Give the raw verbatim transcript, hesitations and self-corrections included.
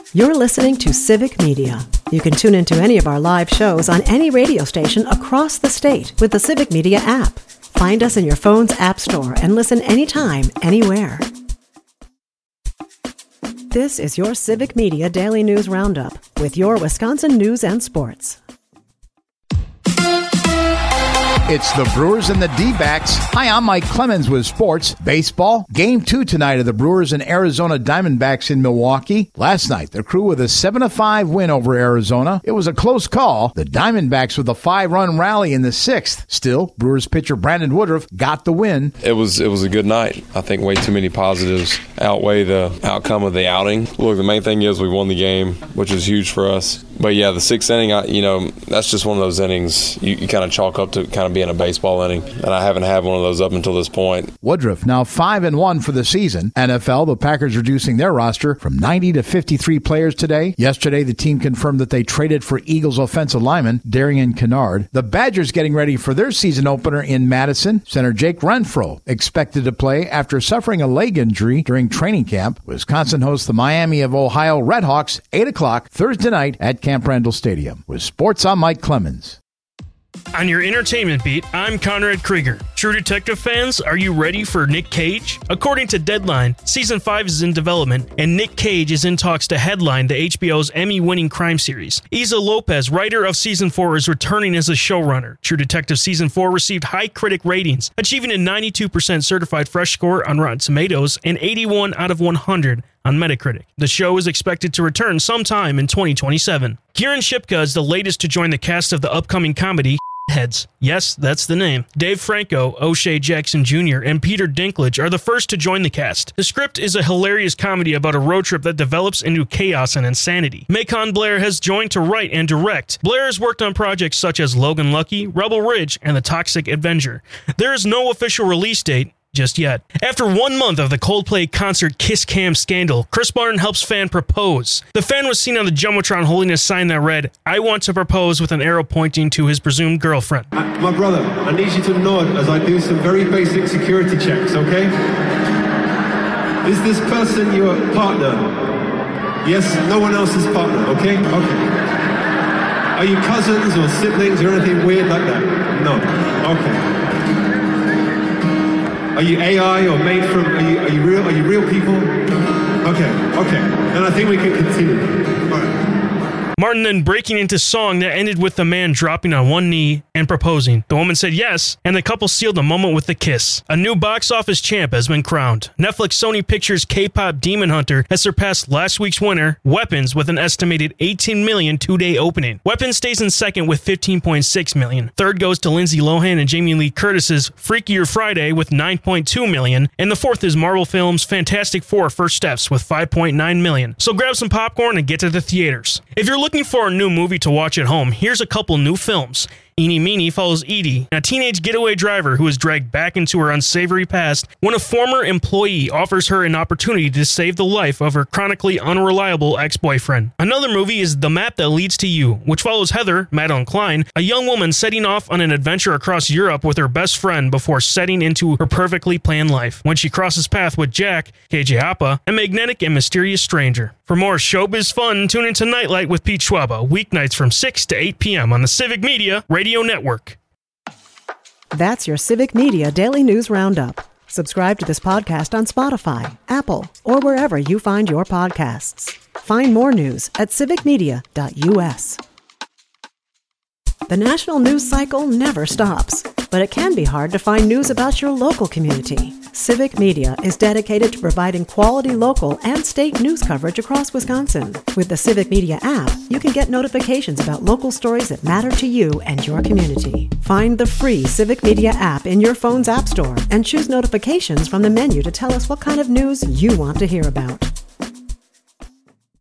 You're listening to Civic Media. You can tune into any of our live shows on any radio station across the state with the Civic Media app. Find us in your phone's app store and listen anytime, anywhere. This is your Civic Media Daily News Roundup with your Wisconsin news and sports. It's the Brewers and the D-backs. Hi, I'm Mike Clemens with sports. Baseball. Game two tonight of the Brewers and Arizona Diamondbacks in Milwaukee. Last night, the Crew with a seven to five win over Arizona. It was a close call. The Diamondbacks with a five-run rally in the sixth. Still, Brewers pitcher Brandon Woodruff got the win. It was it was a good night. I think way too many positives outweigh the outcome of the outing. Look, the main thing is we won the game, which is huge for us. But yeah, the sixth inning, I, you know, that's just one of those innings you, you kind of chalk up to kind of being a baseball inning, and I haven't had one of those up until this point. Woodruff now five and one for the season. N F L, the Packers reducing their roster from ninety to fifty-three players today. Yesterday, the team confirmed that they traded for Eagles offensive lineman Darian Kennard. The Badgers getting ready for their season opener in Madison. Center Jake Renfro expected to play after suffering a leg injury during training camp. Wisconsin hosts the Miami of Ohio Redhawks, eight o'clock Thursday night at Camp Randall Stadium. With sports, I'm Mike Clemens. On your entertainment beat, I'm Conrad Krieger. True Detective fans, are you ready for Nick Cage? According to Deadline, Season five is in development, and Nick Cage is in talks to headline the H B O's Emmy-winning crime series. Isa Lopez, writer of Season four, is returning as a showrunner. True Detective Season four received high critic ratings, achieving a ninety-two percent certified fresh score on Rotten Tomatoes and eighty-one out of one hundred on Metacritic. The show is expected to return sometime in twenty twenty-seven. Kieran Shipka is the latest to join the cast of the upcoming comedy Heads. Yes, that's the name. Dave Franco, O'Shea Jackson Junior, and Peter Dinklage are the first to join the cast. The script is a hilarious comedy about a road trip that develops into chaos and insanity. Macon Blair has joined to write and direct. Blair has worked on projects such as Logan Lucky, Rebel Ridge, and The Toxic Avenger. There is no official release date just yet. After one month of the Coldplay concert Kiss Cam scandal, Chris Martin helps fan propose. The fan was seen on the Jumbotron holding a sign that read, "I want to propose," with an arrow pointing to his presumed girlfriend. Uh, my brother, I need you to nod as I do some very basic security checks, okay? Is this person your partner? Yes, no one else's partner, okay? Okay. Are you cousins or siblings or anything weird like that? No. Okay. Are you A I or made from, are you, are you real, are you real people? Okay, okay. Then I think we can continue. All right. Martin then breaking into song that ended with the man dropping on one knee and proposing. The woman said yes, and the couple sealed the moment with a kiss. A new box office champ has been crowned. Netflix Sony Pictures K-pop Demon Hunter has surpassed last week's winner, Weapons, with an estimated eighteen million two-day opening. Weapons stays in second with fifteen point six million. Third goes to Lindsay Lohan and Jamie Lee Curtis's Freakier Friday with nine point two million, and the fourth is Marvel Films' Fantastic Four First Steps with five point nine million. So grab some popcorn and get to the theaters. If you're looking for a new movie to watch at home, here's a couple new films. Eenie Meenie follows Edie, a teenage getaway driver who is dragged back into her unsavory past when a former employee offers her an opportunity to save the life of her chronically unreliable ex-boyfriend. Another movie is The Map That Leads to You, which follows Heather, Madeline Klein, a young woman setting off on an adventure across Europe with her best friend before setting into her perfectly planned life, when she crosses paths with Jack, K J Apa, a magnetic and mysterious stranger. For more showbiz fun, tune into Nightlight with Pete Schwaba, weeknights from six to eight p.m. on the Civic Media Radio Network. That's your Civic Media Daily News Roundup. Subscribe to this podcast on Spotify, Apple, or wherever you find your podcasts. Find more news at civic media dot u s. The national news cycle never stops, but it can be hard to find news about your local community. Civic Media is dedicated to providing quality local and state news coverage across Wisconsin. With the Civic Media app, you can get notifications about local stories that matter to you and your community. Find the free Civic Media app in your phone's app store and choose notifications from the menu to tell us what kind of news you want to hear about.